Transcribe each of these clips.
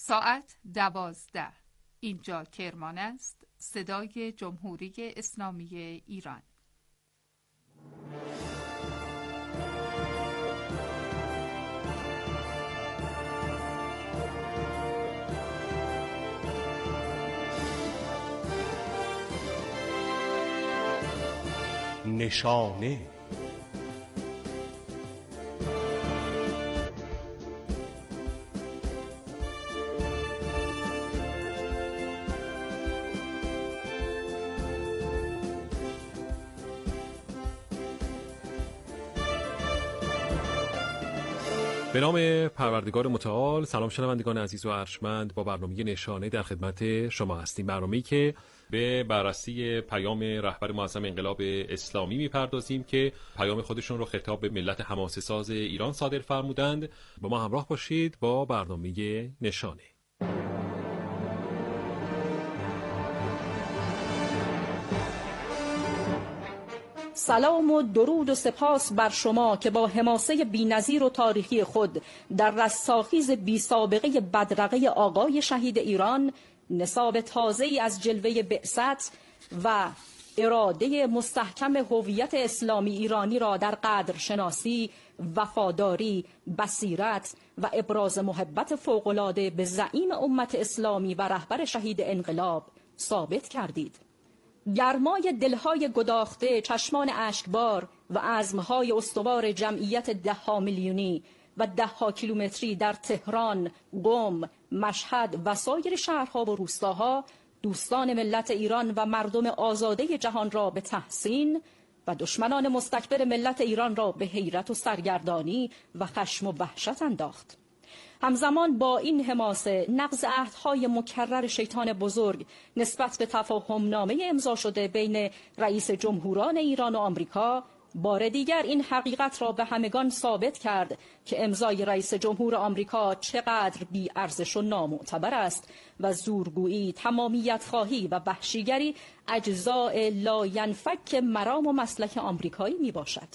ساعت 12. اینجا کرمان است. صدای جمهوری اسلامی ایران. نشانه. به نام پروردگار متعال. سلام شنوندگان عزیز و ارجمند، با برنامه نشانه در خدمت شما هستیم. برنامه‌ای که به بررسی پیام رهبر معظم انقلاب اسلامی میپردازیم که پیام خودشون رو خطاب به ملت حماسه‌ساز ایران صادر فرمودند. با ما همراه باشید با برنامه نشانه. سلام و درود و سپاس بر شما که با حماسه بی‌نظیر و تاریخی خود در رستاخیز بی سابقه بدرقه آقای شهید ایران نصاب تازه‌ای از جلوه بعثت و اراده مستحکم هویت اسلامی ایرانی را در قدرشناسی، وفاداری، بصیرت و ابراز محبت فوق‌العاده به زعیم امت اسلامی و رهبر شهید انقلاب ثابت کردید. گرمای دلهای گداخته، چشمان اشکبار و عزمهای استوار جمعیت 10 میلیونی و 10 کیلومتری در تهران، قم، مشهد و سایر شهرها و روستاها دوستان ملت ایران و مردم آزاده جهان را به تحسین و دشمنان مستکبر ملت ایران را به حیرت و سرگردانی و خشم و وحشت انداخت. همزمان با این حماسه نقض عهدهای مکرر شیطان بزرگ نسبت به تفاهمنامه امضا شده بین رئیس جمهوران ایران و آمریکا بار دیگر این حقیقت را به همگان ثابت کرد که امضای رئیس جمهور آمریکا چقدر بی ارزش و نامعتبر است و زورگویی، تمامیت خواهی و وحشیگری اجزاء لاینفک مرام و مسلک آمریکایی می باشد.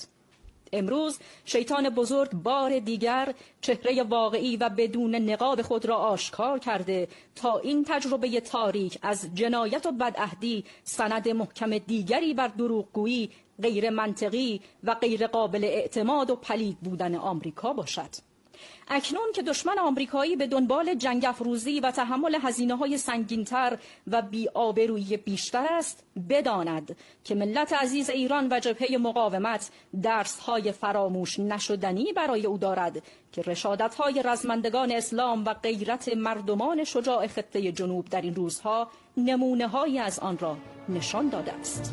امروز شیطان بزرگ بار دیگر چهره واقعی و بدون نقاب خود را آشکار کرده تا این تجربه تاریک از جنایت و بدعهدی سند محکم دیگری بر دروغگویی، غیر منطقی و غیر قابل اعتماد و پلید بودن آمریکا باشد. اکنون که دشمن آمریکایی به دنبال جنگ افروزی و تحمل هزینه‌های سنگین‌تر و بی‌آبرویی بیشتر است، بداند که ملت عزیز ایران و جبهه مقاومت درس‌های فراموش نشدنی برای او دارد که رشادت‌های رزمندگان اسلام و غیرت مردمان شجاع خطه جنوب در این روزها نمونه‌هایی از آن را نشان داده است.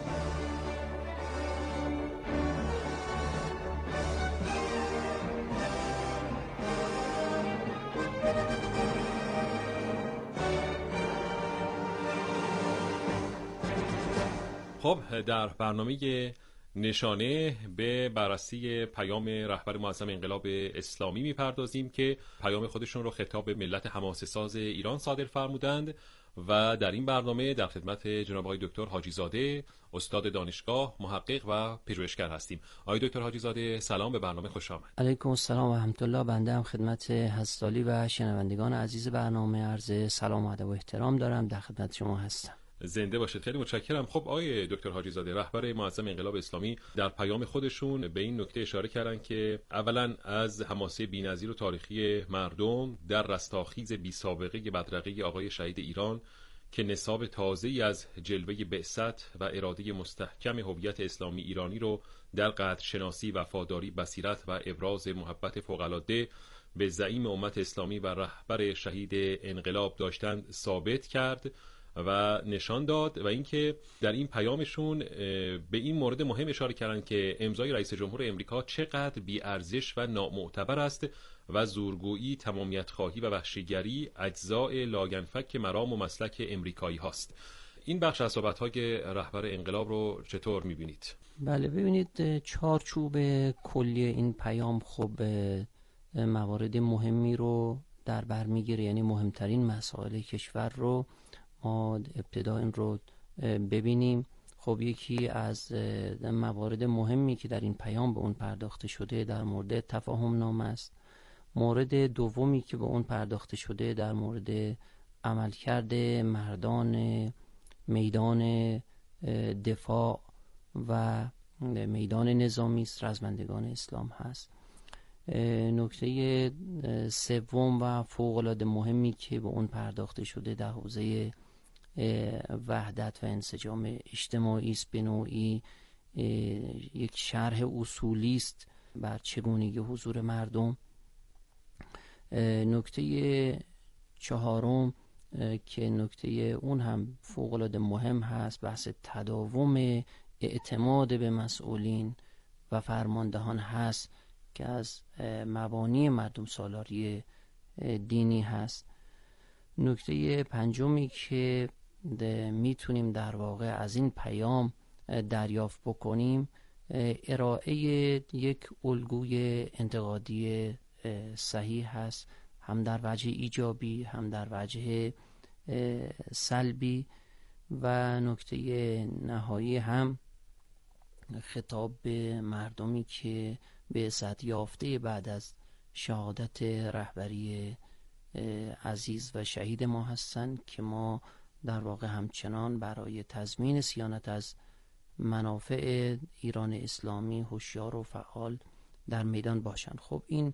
خب، در برنامه نشانه به بررسی پیام رهبر معظم انقلاب اسلامی میپردازیم که پیام خودشون رو خطاب به ملت حماسه‌ساز ایران صادر فرمودند و در این برنامه در خدمت جناب آقای دکتر حاجی زاده، استاد دانشگاه، محقق و پژوهشگر هستیم. آقای دکتر حاجی زاده، سلام، به برنامه خوش آمد. علیکم السلام و رحمت الله. بنده هم خدمت حضرت و شنوندگان عزیز برنامه عرض سلام و ادب و احترام دارم. در خدمت شما هستم. زنده باشید. خیلی متشکرم. خب آقای دکتر حاجی زاده، رهبر معظم انقلاب اسلامی در پیام خودشون به این نکته اشاره کردن که اولا از حماسه بی‌نظیر و تاریخی مردم در رستاخیز بی سابقه بدرقه آقای شهید ایران که نصاب تازه‌ای از جلوه بعثت و اراده مستحکم هویت اسلامی ایرانی رو در قدرشناسی، وفاداری، بصیرت و ابراز محبت فوق‌العاده به زعیم امت اسلامی و رهبر شهید انقلاب داشتند ثابت کرد و نشان داد، و اینکه در این پیامشون به این مورد مهم اشاره کردن که امضای رئیس جمهور امریکا چقدر بی ارزش و نامعتبر است و زورگویی، تمامیت خواهی و وحشیگری اجزاء لاینفک مرام و مسلک امریکایی هاست. این بخش از صحبت‌های رهبر انقلاب رو چطور می‌بینید؟ بله، ببینید، چارچوب کلی این پیام خب موارد مهمی رو در بر می‌گیره، یعنی مهمترین مسائل کشور رو ما ابتدا این رو ببینیم. خب یکی از موارد مهمی که در این پیام به اون پرداخته شده در مورد تفاهم نامه است مورد دومی که به اون پرداخته شده در مورد عملکرد مردان میدان دفاع و میدان نظامی است، رزمندگان اسلام هست. نکته سوم و فوق‌العاده مهمی که به اون پرداخته شده در حوزه وحدت و انسجام اجتماعی است، به نوعی یک شرح اصولی است بر چگونگی حضور مردم. نکته چهارم که نکته اون هم فوق‌العاده مهم هست، بحث تداوم اعتماد به مسئولین و فرماندهان هست که از مبانی مردم سالاری دینی هست. نکته پنجمی که میتونیم در واقع از این پیام دریافت بکنیم، ارائه یک الگوی انتقادی صحیح هست، هم در وجه ایجابی هم در وجه سلبی. و نکته نهایی هم خطاب به مردمی که بعثت یافته بعد از شهادت رهبری عزیز و شهید ما هستند که ما در واقع همچنان برای تضمین صیانت از منافع ایران اسلامی هوشیار و فعال در میدان باشند. خب این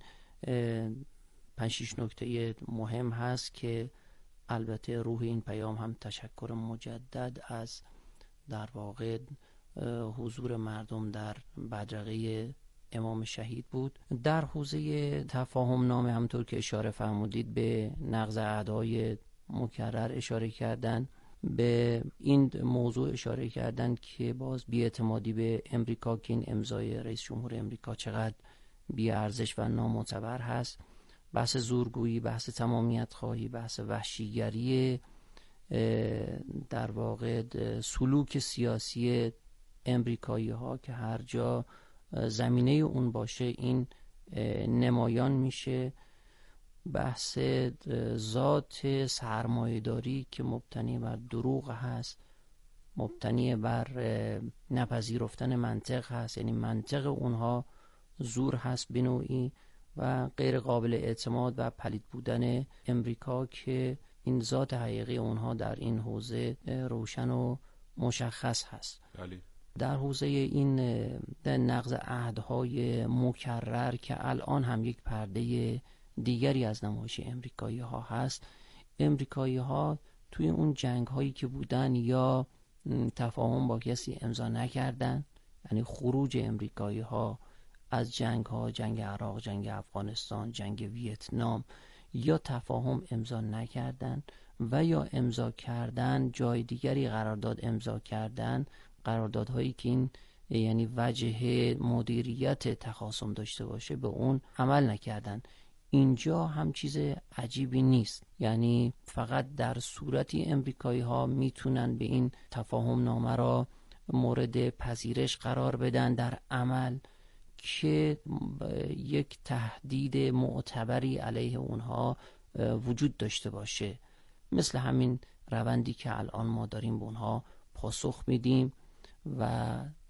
5-6 نکته مهم هست که البته روح این پیام هم تشکر مجدد از در واقع حضور مردم در بدرقه امام شهید بود. در حوزه تفاهم نامه همطور که اشاره فرمودید به نقض عهدهای مکرر اشاره کردن، به این موضوع اشاره کردن که باز بی‌اعتمادی به امریکا که این امضای رئیس جمهور امریکا چقدر بی‌ارزش و نامعتبر هست، بحث زورگویی، بحث تمامیت خواهی، بحث وحشیگری، در واقع سلوک سیاسی امریکایی ها که هر جا زمینه اون باشه این نمایان میشه، بحث ذات سرمایه‌داری که مبتنی بر دروغ هست، مبتنی بر نپذیرفتن منطق هست، یعنی منطق اونها زور هست به نوعی و غیر قابل اعتماد و پلید بودن امریکا که این ذات حقیقی اونها در این حوزه روشن و مشخص هست. در حوزه این نقض عهدهای مکرر که الان هم یک پرده دیگری از نمایش امریکایی ها هست، امریکایی ها توی اون جنگ هایی که بودن یا تفاهم با کسی امضا نکردن، یعنی خروج امریکایی ها از جنگ ها، جنگ عراق، جنگ افغانستان، جنگ ویتنام، یا تفاهم امضا نکردن و یا امضا کردن جای دیگری قرارداد امضا کردن، قراردادهایی که این یعنی وجه مدیریت تخاصم داشته باشه به اون عمل نکردن. اینجا هم چیز عجیبی نیست، یعنی فقط در صورتی امریکایی ها میتونن به این تفاهم نامه را مورد پذیرش قرار بدن در عمل که یک تهدید معتبری علیه اونها وجود داشته باشه، مثل همین روندی که الان ما داریم به اونها پاسخ میدیم. و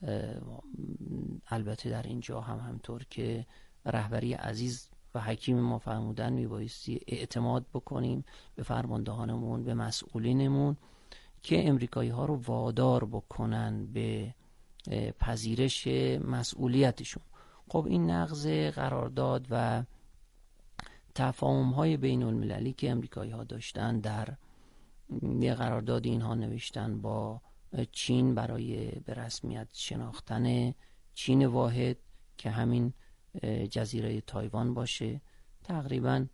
البته در اینجا هم همطور که رهبری عزیز و حکیم ما فرمودن میبایستی اعتماد بکنیم به فرماندهانمون، به مسئولینمون که امریکایی ها رو وادار بکنن به پذیرش مسئولیتشون. خب این نقض قرارداد و تفاهم های بین المللی که امریکایی ها داشتن، در یه قرارداد اینها نوشتن با چین برای به رسمیت شناختن چین واحد که همین جزیره تایوان باشه. تقریبا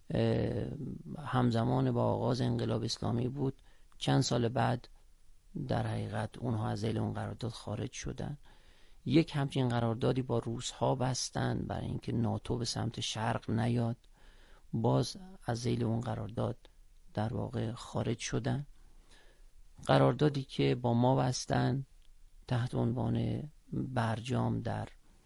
همزمان با آغاز انقلاب اسلامی بود. چند سال بعد در حقیقت اونها از ذیل اون قرارداد خارج شدن. یک همچین قراردادی با روس ها بستن برای اینکه ناتو به سمت شرق نیاد، باز از ذیل اون قرارداد در واقع خارج شدن. قراردادی که با ما بستن تحت عنوان برجام در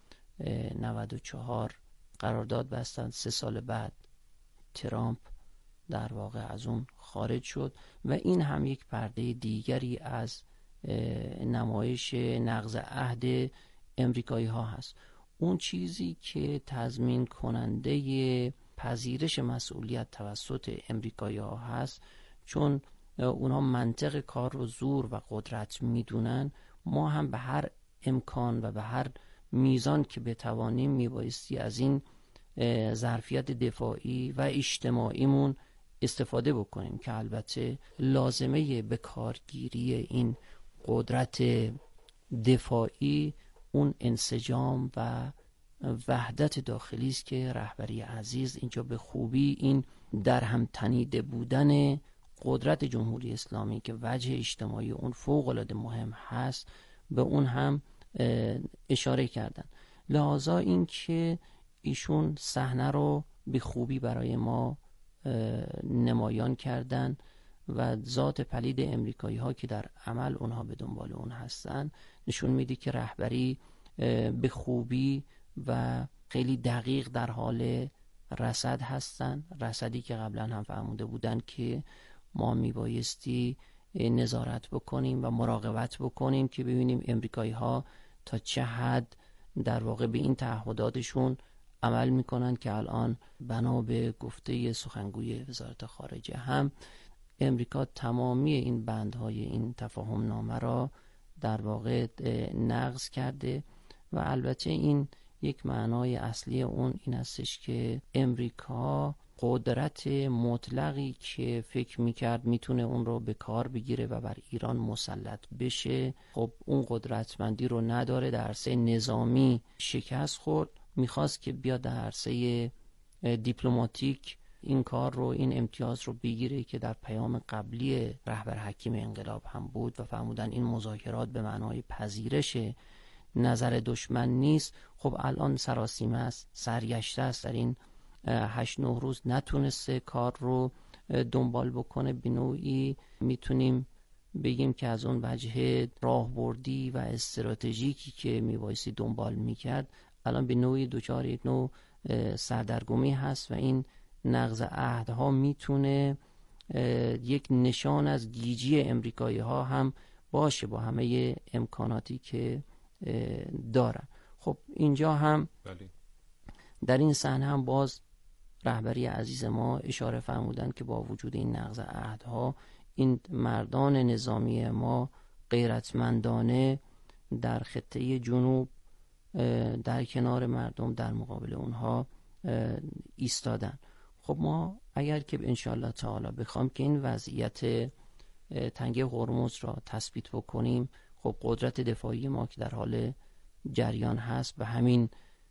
94 قرارداد بستن، 3 سال بعد ترامپ در واقع از اون خارج شد و این هم یک پرده دیگری از نمایش نقض عهد امریکایی ها هست. اون چیزی که تضمین کننده پذیرش مسئولیت توسط امریکایی‌ها هست، چون اونا منطق کار رو زور و قدرت میدونن. ما هم به هر امکان و به هر میزان که بتوانیم میبایستی از این ظرفیت دفاعی و اجتماعیمون استفاده بکنیم که البته لازمه به کارگیری این قدرت دفاعی اون انسجام و وحدت داخلی است که رهبری عزیز اینجا به خوبی این در هم تنیده بودن قدرت جمهوری اسلامی که وجه اجتماعی اون فوق العاده مهم هست به اون هم اشاره کردن. لحاظا این که ایشون صحنه رو به خوبی برای ما نمایان کردن و ذات پلید امریکایی ها که در عمل اونها به دنبال اون هستن نشون میده که رهبری به خوبی و خیلی دقیق در حال رصد هستن، رصدی که قبلا هم فرموده بودن که ما میبایستی نظارت بکنیم و مراقبت بکنیم که ببینیم امریکایی ها تا چه حد در واقع به این تعهداتشون عمل میکنن که الان بنا به گفته سخنگوی وزارت خارجه هم امریکا تمامی این بندهای این تفاهم نامه را در واقع نقض کرده و البته این یک معنای اصلی اون این هستش که امریکا قدرت مطلقی که فکر میکرد میتونه اون رو به کار بگیره و بر ایران مسلط بشه، خب اون قدرتمندی رو نداره. در عرصه نظامی شکست خورد، میخواست که بیاد در عرصه دیپلماتیک این کار رو، این امتیاز رو بگیره که در پیام قبلی رهبر حکیم انقلاب هم بود و فرمودن این مذاکرات به معنای پذیرش نظر دشمن نیست. خب الان سراسیمه است، سرگشته است، در این 8-9 روز نتونسته کار رو دنبال بکنه. به نوعی میتونیم بگیم که از اون وجه راهبردی و استراتژیکی که میبایستی دنبال میکرد الان به نوعی دچار یک نوع سردرگمی هست و این نقض عهدها میتونه یک نشان از گیجی امریکایی ها هم باشه با همه امکاناتی که دارن. خب اینجا هم در این صحنه هم باز رهبری عزیز ما اشاره فرمودن که با وجود این نقض عهدها این مردان نظامی ما غیرتمندانه در خطه جنوب در کنار مردم در مقابل اونها ایستادن. خب ما اگر که انشالله تعالی بخوام که این وضعیت تنگه هرمز را تثبیت بکنیم، خب قدرت دفاعی ما که در حال جریان هست به همین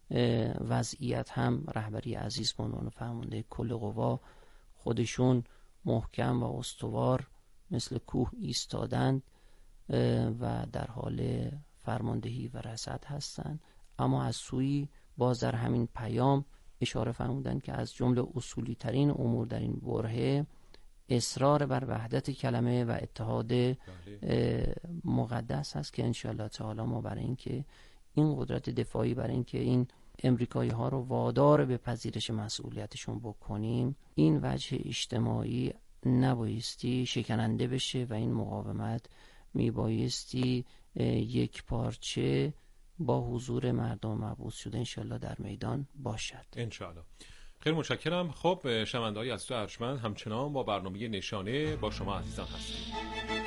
وضعیت هم رهبری عزیز به عنوان فرمانده کل قوا خودشون محکم و استوار مثل کوه ایستادند و در حال فرماندهی و رصد هستند. اما از سوی باز در همین پیام اشاره فرمودند که از جمله اصولی ترین امور در این برهه اصرار بر وحدت کلمه و اتحاد مقدس هست که انشاءالله تعالی ما برای اینکه این قدرت دفاعی، برای اینکه این امریکایی ها رو وادار به پذیرش مسئولیتشون بکنیم، این وجه اجتماعی نبایستی شکننده بشه و این مقاومت میبایستی یک پارچه با حضور مردم مبعوث شده انشالله در میدان باشد. انشالله. خیلی متشکرم. خب شنونده‌های از تو ارجمند همچنان با برنامه نشانه با شما عزیزان هستیم.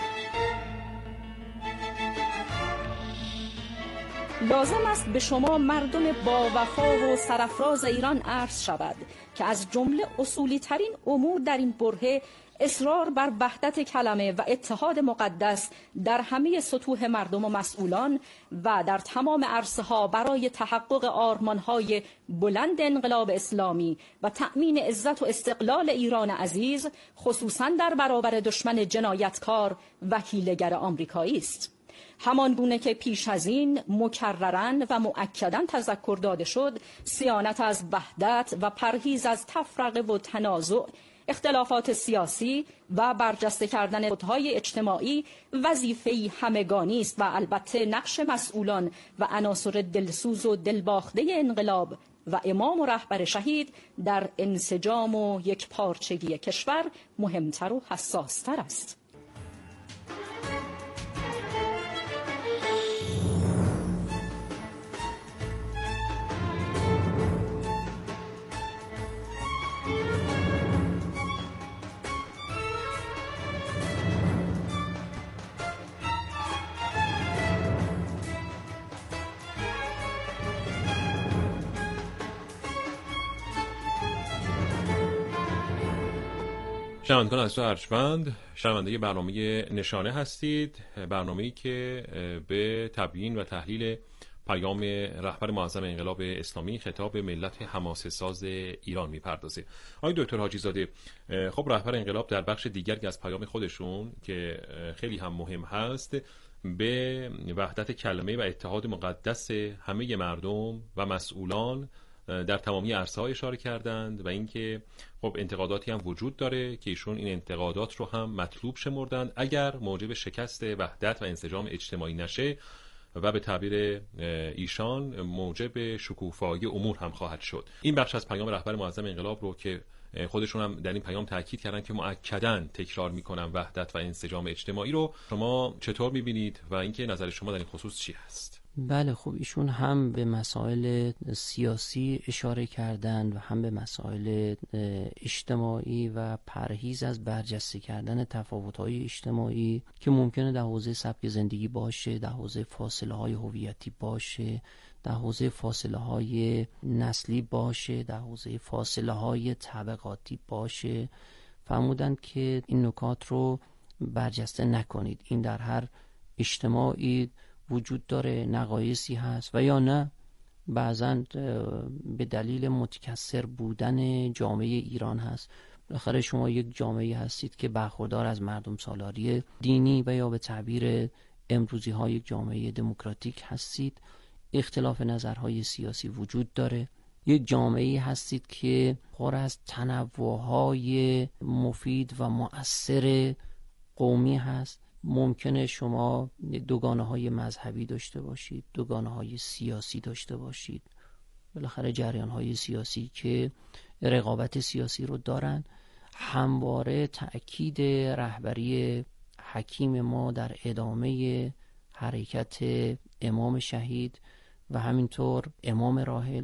لازم است به شما مردم با وفا و سرفراز ایران عرض شود که از جمله اصولی ترین امور در این برهه اصرار بر وحدت کلمه و اتحاد مقدس در همه سطوح مردم و مسئولان و در تمام عرصه‌ها برای تحقق آرمان‌های بلند انقلاب اسلامی و تأمین عزت و استقلال ایران عزیز، خصوصاً در برابر دشمن جنایتکار و حیله‌گر آمریکایی است. همان گونه که پیش از این مکرراً و مؤکداً تذکر داده شد، صیانت از وحدت و پرهیز از تفرقه و تنازع، اختلافات سیاسی و برجسته کردن بودهای اجتماعی وظیفه‌ای همگانی است و البته نقش مسئولان و عناصر دلسوز و دلباخته انقلاب و امام و رهبر شهید در انسجام و یکپارچگی کشور مهمتر و حساستر است. شنوندگان عزیز و ارجمند، شنونده برنامه نشانه هستید، برنامه‌ای که به تبیین و تحلیل پیام رهبر معظم انقلاب اسلامی خطاب ملت حماسه ساز ایران میپردازه. آقای دکتر حاجی زاده، خب رهبر انقلاب در بخش دیگری از پیام خودشون که خیلی هم مهم هست به وحدت کلمه و اتحاد مقدس همه مردم و مسئولان در تمامی عرصه‌ها اشاره کردند و اینکه خب انتقاداتی هم وجود داره که ایشون این انتقادات رو هم مطلوب شمردند اگر موجب شکست وحدت و انسجام اجتماعی نشه و به تعبیر ایشان موجب شکوفایی امور هم خواهد شد. این بخش از پیام رهبر معظم انقلاب رو که خودشون هم در این پیام تاکید کردن که مؤکداً تکرار میکنن وحدت و انسجام اجتماعی رو، شما چطور میبینید و اینکه نظر شما در این خصوص چی هست؟ بله، خب ایشون هم به مسائل سیاسی اشاره کردند و هم به مسائل اجتماعی و پرهیز از برجسته کردن تفاوت‌های اجتماعی که ممکنه در حوزه سبک زندگی باشه، در حوزه فاصله‌های هویتی باشه، در حوزه فاصله‌های نسلی باشه، در حوزه فاصله‌های طبقاتی باشه. فرمودند که این نکات رو برجسته نکنید. این در هر اجتماعی وجود داره، نقایصی هست و یا نه بعضاً به دلیل متکثر بودن جامعه ایران هست. بالاخره شما یک جامعه هستید که برخوردار از مردم سالاری دینی و یا به تعبیر امروزی ها یک جامعه دموکراتیک هستید. اختلاف نظرهای سیاسی وجود داره. یک جامعه هستید که پر از تنوعهای مفید و مؤثر قومی هست. ممکنه شما دوگانه‌های مذهبی داشته باشید، دوگانه‌های سیاسی داشته باشید، بالاخره جریان‌های سیاسی که رقابت سیاسی رو دارن. همواره تأکید رهبری حکیم ما در ادامه حرکت امام شهید و همینطور امام راحل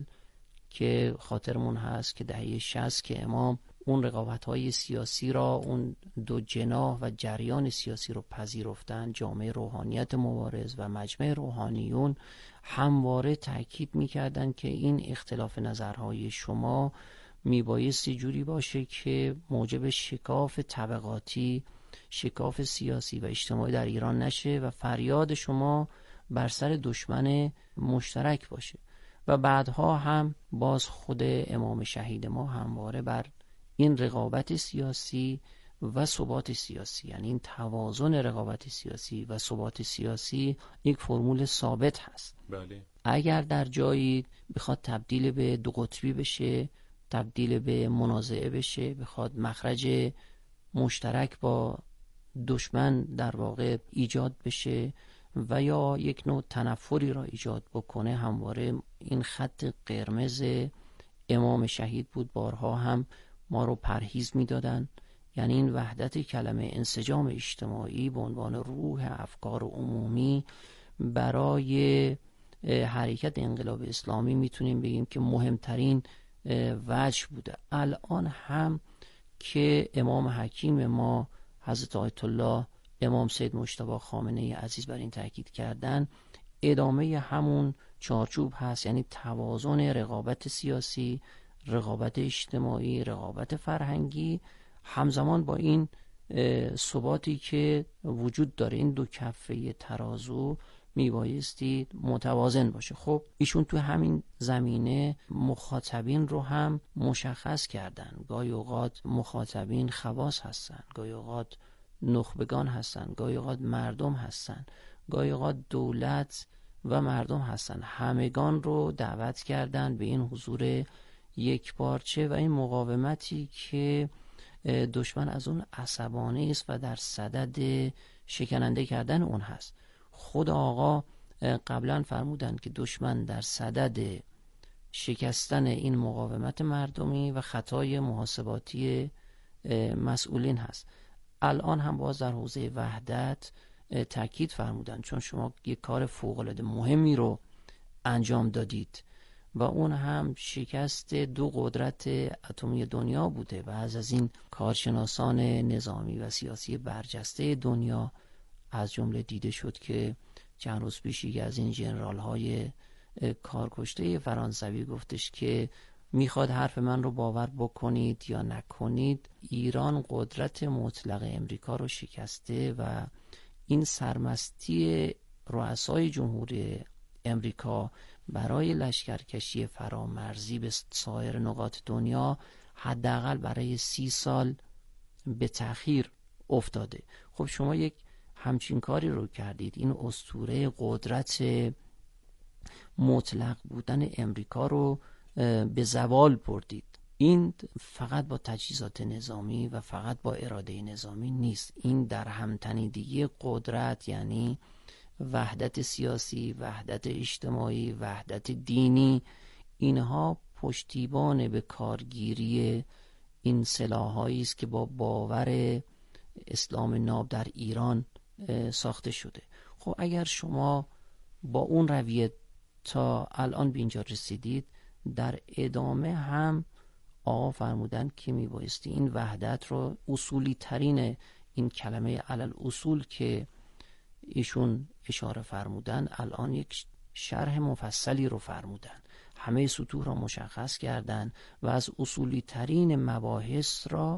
که خاطرمون هست که دهه 60 که امام اون رقابت‌های سیاسی را، اون دو جناح و جریان سیاسی رو پذیرفتن، جامعه روحانیت مبارز و مجمع روحانیون همواره تأکید می‌کردن که این اختلاف نظرهای شما میبایستی جوری باشه که موجب شکاف طبقاتی، شکاف سیاسی و اجتماعی در ایران نشه و فریاد شما بر سر دشمن مشترک باشه. و بعدها هم باز خود امام شهید ما همواره بر این رقابت سیاسی و ثبات سیاسی، یعنی این توازن رقابت سیاسی و ثبات سیاسی یک فرمول ثابت هست. بله. اگر در جایی بخواد تبدیل به دو قطبی بشه، تبدیل به منازعه بشه، بخواد مخرج مشترک با دشمن در واقع ایجاد بشه و یا یک نوع تنفری را ایجاد بکنه، همواره این خط قرمز امام شهید بود. بارها هم ما رو پرهیز می‌دادن. یعنی این وحدت کلمه، انسجام اجتماعی به عنوان روح افکار عمومی برای حرکت انقلاب اسلامی میتونیم بگیم که مهمترین وجه بوده. الان هم که امام حکیم ما حضرت آیت الله امام سید مجتبی خامنه‌ای عزیز بر این تاکید کردن، ادامه همون چارچوب هست، یعنی توازن رقابت سیاسی، رقابت اجتماعی، رقابت فرهنگی، همزمان با این ثباتی که وجود داره. این دو کفه ترازو میبایستی متوازن باشه. خب ایشون تو همین زمینه مخاطبین رو هم مشخص کردن. گاهی اوقات مخاطبین خواص هستن، گاهی اوقات نخبگان هستن، گاهی اوقات مردم هستن، گاهی اوقات دولت و مردم هستن. همگان رو دعوت کردن به این حضور یک پارچه و این مقاومتی که دشمن از اون عصبانی است و در صدد شکننده کردن اون هست. خود آقا قبلا فرمودند که دشمن در صدد شکستن این مقاومت مردمی و خطای محاسباتی مسئولین هست. الان هم باز در حوزه وحدت تاکید فرمودند، چون شما یک کار فوق‌العاده مهمی رو انجام دادید و اون هم شکست دو قدرت اتمی دنیا بوده و از این کارشناسان نظامی و سیاسی برجسته دنیا از جمله دیده شد که چند روز پیش از این ژنرال های کارکشته فرانسوی گفتش که میخواد حرف من رو باور بکنید یا نکنید، ایران قدرت مطلق امریکا رو شکسته و این سرمستی رؤسای جمهوری امریکا برای لشکرکشی فرامرزی به سایر نقاط دنیا حداقل برای 30 سال به تأخیر افتاده. خب شما یک همچین کاری رو کردید، این اسطوره قدرت مطلق بودن امریکا رو به زوال بردید. این فقط با تجهیزات نظامی و فقط با اراده نظامی نیست، این در همتنیدگی قدرت، یعنی وحدت سیاسی، وحدت اجتماعی، وحدت دینی، اینها پشتیبان به کارگیری این سلاح‌هایی است که با باور اسلام ناب در ایران ساخته شده. خب اگر شما با اون رویه تا الان به اینجا رسیدید، در ادامه هم آقا فرمودن که میبایستی این وحدت رو، اصولی ترین این کلمه علل اصول که ایشون اشاره فرمودن، الان یک شرح مفصلی رو فرمودن، همه سطوح را مشخص کردن و از اصولی ترین مباحث را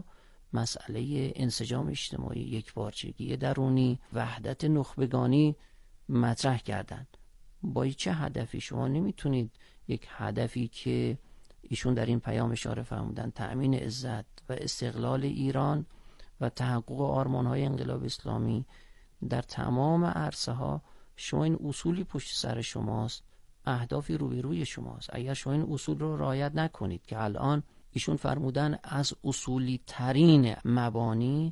مسئله انسجام اجتماعی، یکپارچگی درونی، وحدت نخبگانی مطرح کردن. با چه هدفی؟ شما نمیتونید یک هدفی که ایشون در این پیام اشاره فرمودن، تأمین عزت و استقلال ایران و تحقق آرمان‌های انقلاب اسلامی در تمام عرصه ها، شما این اصولی پشت سر شماست، اهدافی روبروی شماست. اگر شما این اصول رو رعایت نکنید که الان ایشون فرمودن از اصولی ترین مبانی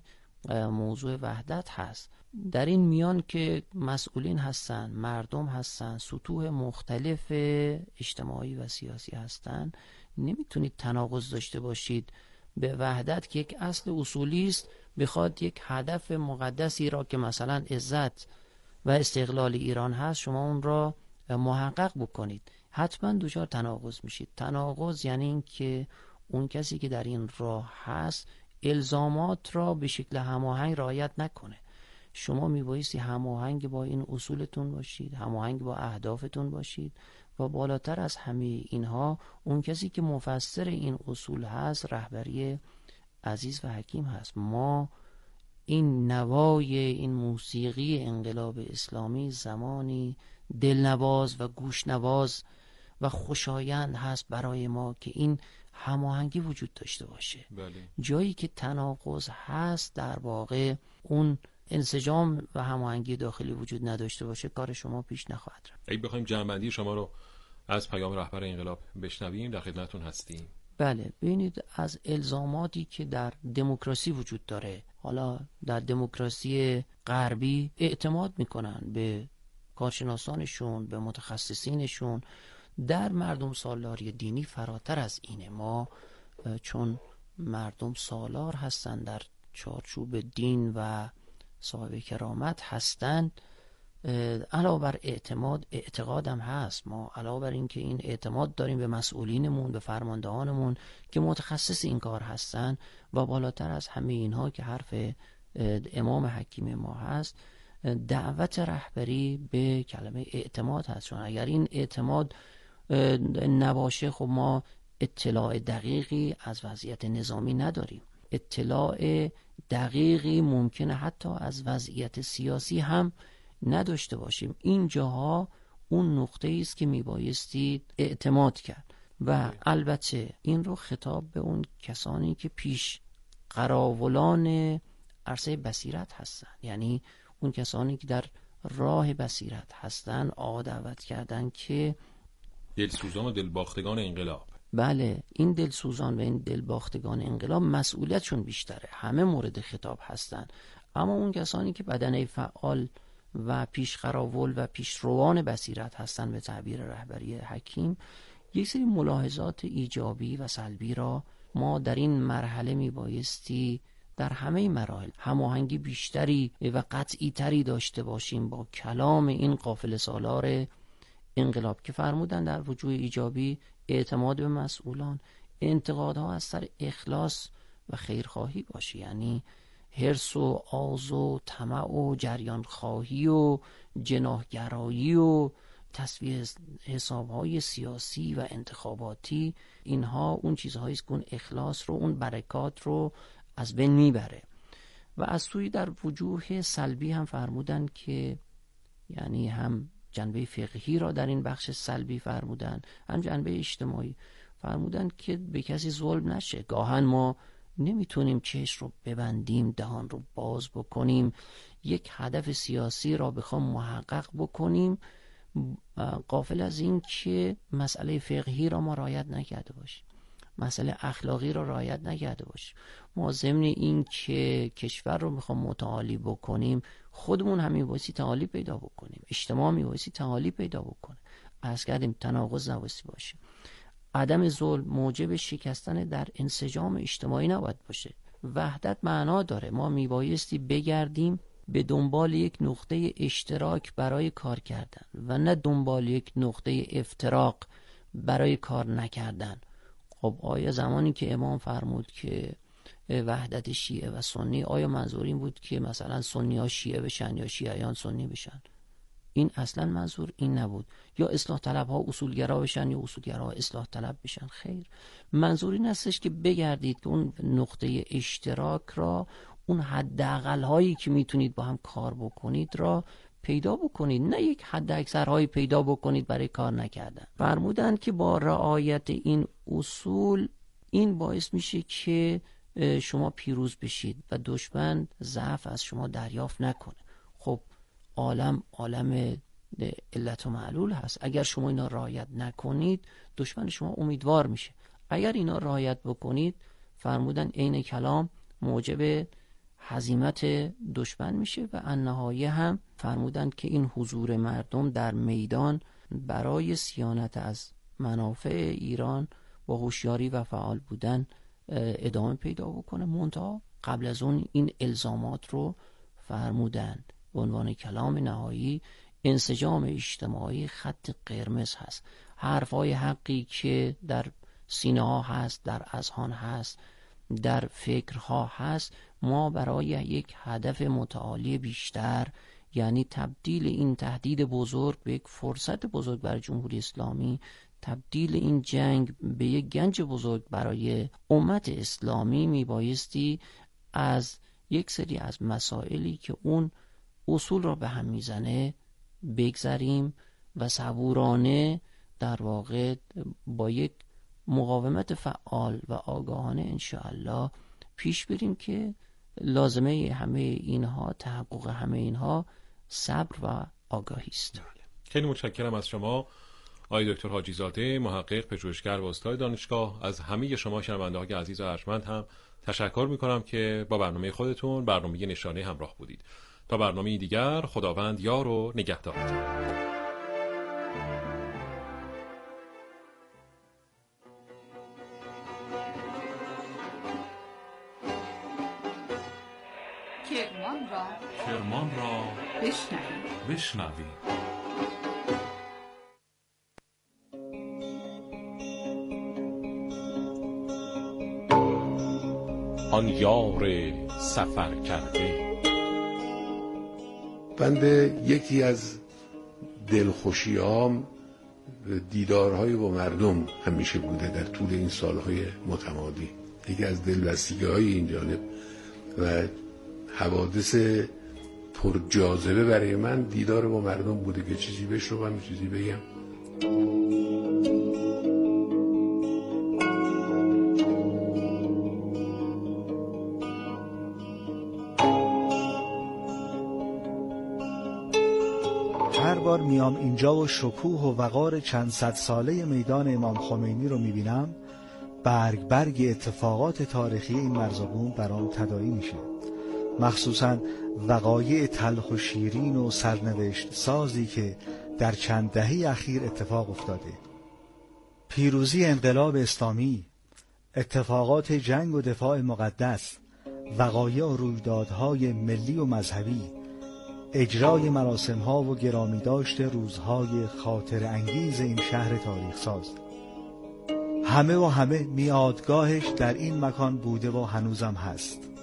موضوع وحدت هست، در این میان که مسئولین هستن، مردم هستن، سطوح مختلف اجتماعی و سیاسی هستن، نمیتونید تناقض داشته باشید به وحدت که یک اصل اصولی است بخواد یک هدف مقدسی را که مثلا عزت و استقلال ایران هست شما اون را محقق بکنید. حتما دچار تناقض میشید. تناقض یعنی این که اون کسی که در این راه هست الزامات را به شکل هماهنگ رعایت نکنه. شما میبایستی هماهنگ با این اصولتون باشید، هماهنگ با اهدافتون باشید و بالاتر از همه اینها اون کسی که مفسر این اصول هست رهبری عزیز و حکیم هست. ما این نوای این موسیقی انقلاب اسلامی زمانی دلنواز و گوشنواز و خوشایند هست برای ما که این هماهنگی وجود داشته باشه. بله. جایی که تناقض هست در واقع اون انسجام و هماهنگی داخلی وجود نداشته باشه، کار شما پیش نخواهد رفت. اگه بخوایم جمع‌بندی شما رو از پیام رهبر انقلاب بشنویم در خدمتتون هستیم. بله، ببینید از الزاماتی که در دموکراسی وجود داره، حالا در دموکراسی غربی اعتماد میکنن به کارشناسانشون، به متخصصینشون، در مردم سالاری دینی فراتر از اینه. ما چون مردم سالار هستن، در چارچوب دین و صاحب کرامت هستند، علاوه بر اعتماد اعتقادم هست. ما علاوه بر این که این اعتماد داریم به مسئولینمون، به فرماندهانمون که متخصص این کار هستن و بالاتر از همه اینها که حرف امام حکیم ما هست، دعوت رهبری به کلمه اعتماد هست. چون اگر این اعتماد نباشه خب ما اطلاع دقیقی از وضعیت نظامی نداریم، اطلاع دقیقی ممکنه حتی از وضعیت سیاسی هم نداشته باشیم. این جاها اون نقطه است که میبایستی اعتماد کرد و البته این رو خطاب به اون کسانی که پیش قراولان عرصه بصیرت هستن، یعنی اون کسانی که در راه بصیرت هستن، دعوت کردن که دلسوزان و دلباختگان انقلاب. بله، این دلسوزان و این دلباختگان انقلاب مسئولیتشون بیشتره، همه مورد خطاب هستن، اما اون کسانی که بدنه فعال و پیش قراول و پیشروان بصیرت هستن به تعبیر رهبری حکیم، یک سری ملاحظات ایجابی و سلبی را ما در این مرحله میبایستی در همه مراحل هماهنگی بیشتری و قطعی تری داشته باشیم با کلام این قافله سالار انقلاب که فرمودن در وجوه ایجابی اعتماد به مسئولان، انتقادها از سر اخلاص و خیرخواهی باشه، یعنی حرص و آز و طمع و جریان خواهی و جناحگرایی و تصفیه حساب‌های سیاسی و انتخاباتی، اینها اون چیزهایی است که اون اخلاص رو، اون برکات رو از بین میبره. و از سوی در وجوه سلبی هم فرمودن که یعنی هم جنبه فقهی را در این بخش سلبی فرمودن، هم جنبه اجتماعی فرمودن که به کسی ظلم نشه. گاهن ما نمیتونیم چشم رو ببندیم، دهان رو باز بکنیم، یک هدف سیاسی را بخوام محقق بکنیم، غافل از این که مسئله فقهی را ما رعایت نکرده باشیم، مسئله اخلاقی را رعایت نکرده باشیم. ما ضمن این که کشور رو میخوام متعالی بکنیم، خودمون هم میبایستی تعالی پیدا بکنیم، اجتماع میبایستی تعالی پیدا بکنه. عرض کردیم تناقض نبایستی باشه. عدم ظلم موجب شکستن در انسجام اجتماعی نباید باشه. وحدت معنا داره. ما میبایستی بگردیم به دنبال یک نقطه اشتراک برای کار کردن و نه دنبال یک نقطه افتراق برای کار نکردن. خب آیا زمانی که امام فرمود که وحدت شیعه و سنی، آیا منظور این بود که مثلا سنی ها شیعه بشن یا شیعیان سنی بشن؟ این اصلا منظور این نبود. یا اصلاح طلب ها اصولگرا بشن یا اصولگرا اصلاح طلب بشن. خیر، منظور این هستش که بگردید که اون نقطه اشتراک را، اون حداقل هایی که میتونید با هم کار بکنید را پیدا بکنید، نه یک حد اکثرهایی پیدا بکنید برای کار نکردن. فرمودند که با رعایت این اصول این باعث میشه که شما پیروز بشید و دشمن ضعف از شما دریافت نکنه. خب عالم علت و معلول هست. اگر شما اینا رعایت نکنید دشمن شما امیدوار میشه. اگر اینا رعایت بکنید فرمودن عین کلام موجب هزیمت دشمن میشه و النهایه هم فرمودن که این حضور مردم در میدان برای صیانت از منافع ایران با هوشیاری و فعال بودن ادامه پیدا بکنه. منتها قبل از اون این الزامات رو فرمودند. به عنوان کلام نهایی انسجام اجتماعی خط قرمز هست. حرفای حقی که در سینه ها هست، در اذهان هست، در فکرها هست، ما برای یک هدف متعالی بیشتر، یعنی تبدیل این تهدید بزرگ به یک فرصت بزرگ برای جمهوری اسلامی، تبدیل این جنگ به یک گنج بزرگ برای امت اسلامی، میبایستی از یک سری از مسائلی که اون اصول را به هم میزنه بگذریم و صبورانه در واقع با یک مقاومت فعال و آگاهانه انشاءالله پیش بریم که لازمه همه اینها، تحقق همه اینها صبر و آگاهی است. خیلی متشکرم از شما آقای دکتر حاجی زاده، محقق، پژوهشگر و استاد دانشگاه. از همه شما شنونده‌های عزیز و ارجمند هم تشکر می‌کنم که با برنامه خودتون، برنامه نشانه همراه بودید. تا برنامه دیگر، خداوند یار و نگهدارتون. کرمان را بشنوید. آن یار سفر کرده. بنده یکی از دلخوشیام دیدارهای با مردم همیشه بوده در طول این سالهای متمادی. یکی از دلبستگی‌های این جانب و حوادث پرجاذبه برای من دیدار با مردم بوده که چیزی بشنوم، چیزی بگم. هر بار میام اینجا و شکوه و وقار چند صد ساله میدان امام خمینی رو میبینم، برگ اتفاقات تاریخی این مرزبون برام تداعی میشه. مخصوصاً وقایع تلخ و شیرین و سرنوشت سازی که در چند دهه اخیر اتفاق افتاده. پیروزی انقلاب اسلامی، اتفاقات جنگ و دفاع مقدس، وقایع و رویدادهای ملی و مذهبی، اجرای مراسم‌ها و گرامی داشت روزهای خاطر انگیز این شهر تاریخ ساز. همه میادگاهش در این مکان بوده و هنوزم هست.